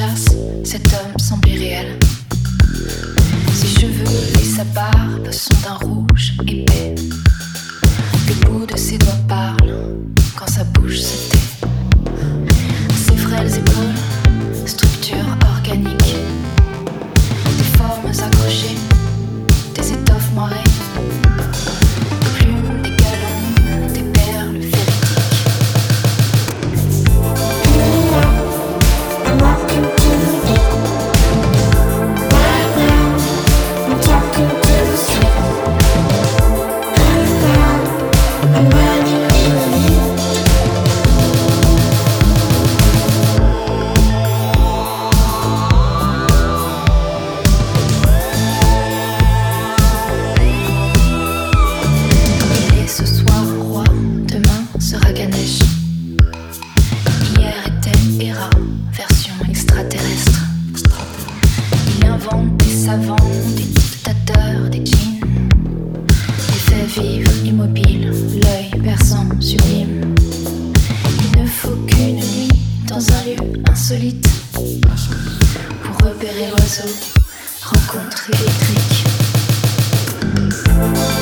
chasse, cet homme semble irréel. Ses cheveux et sa barbe sont d'un rouge épais. Le bout de ses doigts parle quand sa bouche se tait. Ses frêles épaules, structure organique. Des formes accrochées, des étoffes moirées. Des plumes, des galons, des perles véridiques. I'm walking to the deep. Right now, I'm talking to the street. Right now, I'm running in the heat. Il est ce soir roi, demain sera Ganesh. Hier était Hera, version extraterrestre. Il invente des savants, des dictateurs, des djinns. Il fait vivre immobile, l'œil perçant sublime. Il ne faut qu'une nuit dans un lieu insolite pour repérer l'oiseau, rencontre électrique.